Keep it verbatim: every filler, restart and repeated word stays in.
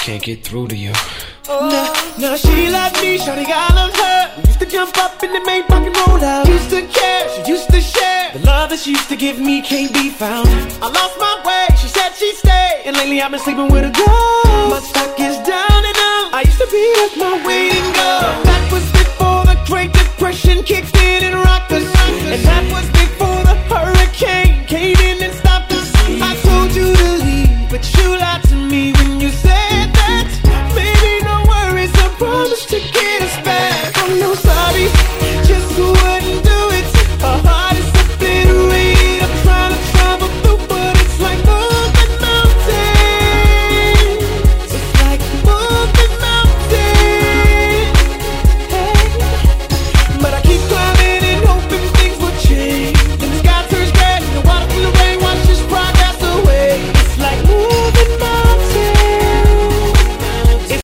can't get through to you. Oh. Now, now she like me, shawty, I love her. We used to jump up in the main fucking roll out. Used to care, she used to share. The love that she used to give me can't be found. I lost my way, she said she'd stay. And lately I've been sleeping with a girl. My stock is down and out. I used to be with my waiting girl.